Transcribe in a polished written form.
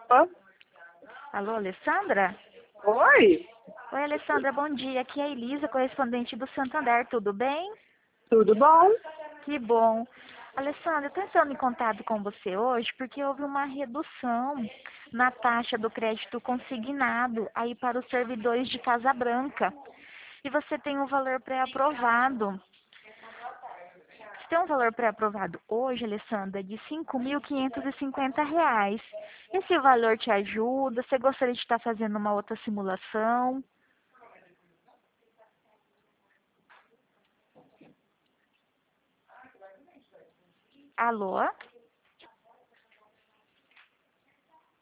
Opa. Alô, Alessandra? Oi, Oi, Alessandra, bom dia. Aqui é a Elisa, correspondente do Santander. Tudo bem? tudo bom? Que bom. Alessandra, estou entrando em contato com você hoje porque houve uma redução na taxa do crédito consignado aí para os servidores de Casa Branca. E você tem um valor pré-aprovado. Você tem um valor pré-aprovado hoje, Alessandra, de R$ 5.550. Esse valor te ajuda? Você gostaria de estar fazendo uma outra simulação? Alô?